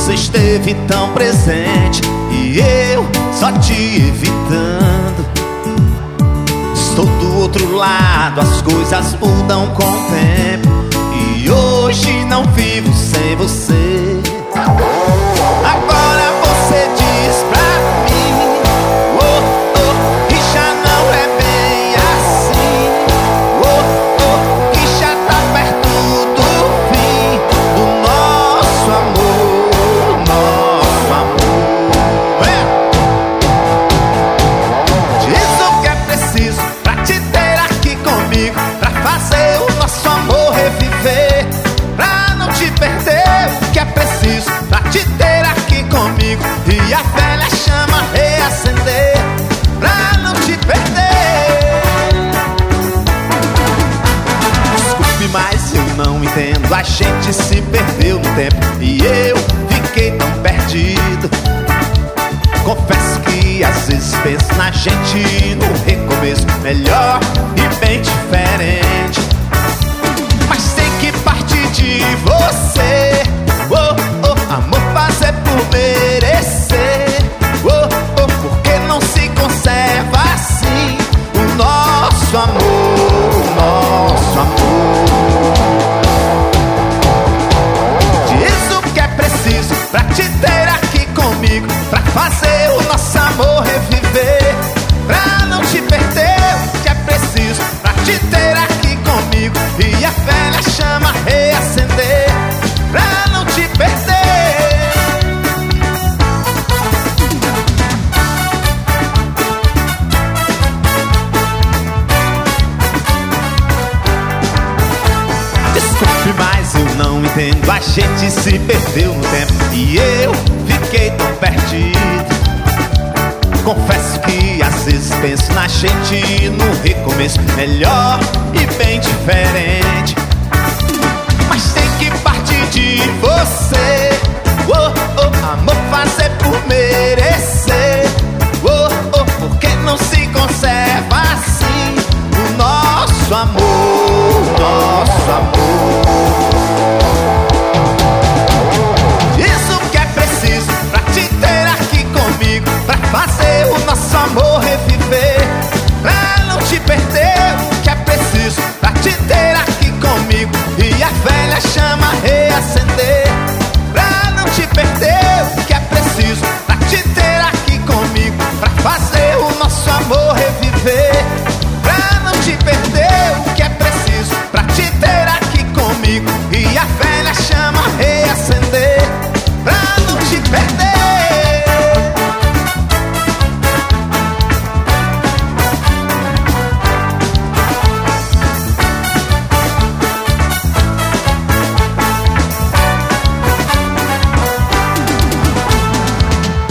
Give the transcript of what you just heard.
Você esteve tão presente e eu só te evitando. Estou do outro lado, as coisas mudam com o tempo, e hoje não vivo sem você. Agora você diz pra mim, oh, oh, que já não é bem assim, oh, oh, que já tá perto do fim do nosso amor, nosso amor. Diz o que é preciso pra te ter aqui comigo, pra fazer o nosso amor reviver, pra não te perder. O que é preciso pra te ter aqui comigo e a velha chama reacender, pra não te perder. Desculpe, mas eu não entendo. A gente se perdeu no tempo e eu fiquei tão perdido. Confesso que às vezes penso na gente no recomeço, melhor e bem diferente. Mas tem que partir de você, oh, oh, amor, fazer por merecer, oh, oh, porque não se conserva assim o nosso amor, o nosso amor. Diz o que é preciso pra te ter aqui comigo, pra fazer o nosso amor reviver, pra não te perder. O que é preciso pra te ter aqui comigo e a velha chama reacender, pra não te perder. Desculpe, mas eu não entendo. A gente se perdeu no tempo e eu fiquei tão perdido. Confesso que às vezes penso na gente no recomeço, melhor e bem diferente. Mas tem que partir de você, oh, oh, amor, fazer por merecer, oh, oh, porque não se conserva